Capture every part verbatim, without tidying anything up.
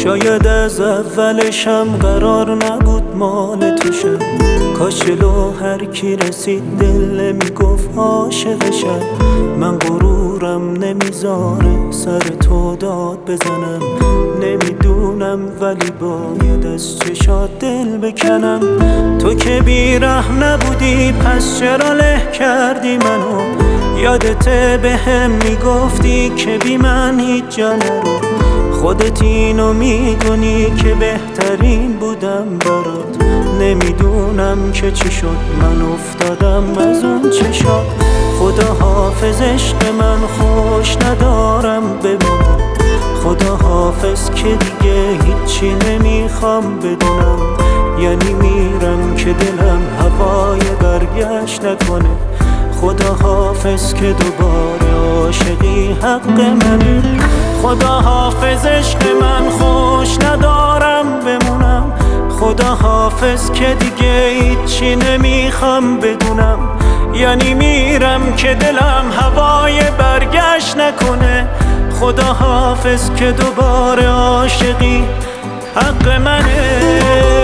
شاید از اولشم قرار نبود مال تو شد، کاش جلو هر کی رسید دل نمیگفت عاشقشم. من غرورم نمیذاره سر تو داد بزنم، نمیدونم ولی باید از چشات دل بکنم. تو که بیرحم نبودی پس چرا له کردی منو؟ یادته به هم میگفتی که بی من هیچ جا نرو. خودت اینو میدونی که بهترین بودم برات، نمیدونم که چی شد من افتادم از اون چشات. خدا حافظ عشق من خوش ندارم بمونم، خدا حافظ که دیگه هیچی نمیخوام بدونم. یعنی میرم که دلم هوای برگشت نکنه، خدا حافظ که دوباره عاشقی حق منه. خدا حافظ عشق من خوش ندارم بمونم، خدا حافظ که دیگه هیچی نمیخوام بدونم. یعنی میرم که دلم هوای برگشت نکنه، خدا حافظ که دوباره عاشقی حق منه.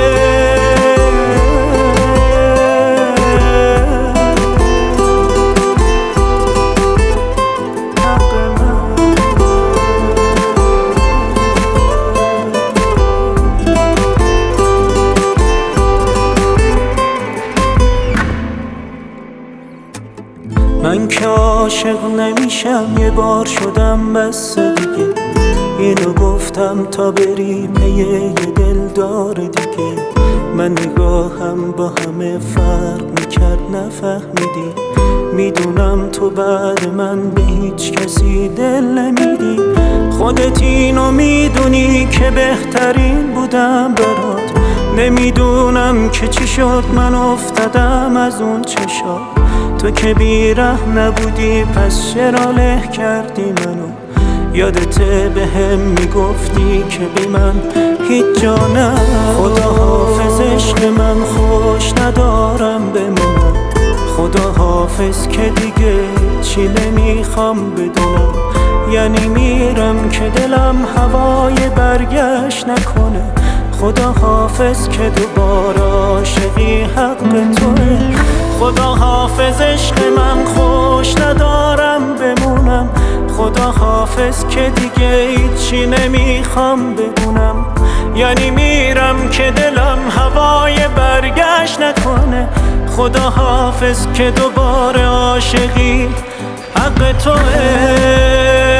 من که عاشق نمیشم یه بار شدم بس دیگه، اینو گفتم تا بری پی یه دلدار دیگه. من نگاهم با همه فرق میکرد نفهمیدی، میدونم تو بعد من به هیچ کسی دل نمیدی. خودت اینو میدونی که بهترین بودم برات، نمیدونم که چی شد من افتادم از اون چشات. تو که بیرحم نبودی پس چرا له کردی منو؟ یادته به هم میگفتی که بی من هیچ جا نرو. خدا حافظ عشق من خوش ندارم بمونم، خدا حافظ که دیگه چی نمیخوام بدونم. یعنی میرم که دلم هوای برگشت نکنه، خدا حافظ که دوباره عاشقی حق توه. خدا حافظ عشق من خوش ندارم بمونم، خدا حافظ که دیگه هیچی نمیخوام بدونم. یعنی میرم که دلم هوای برگشت نکنه، خدا حافظ که دوباره عاشقی حق توه.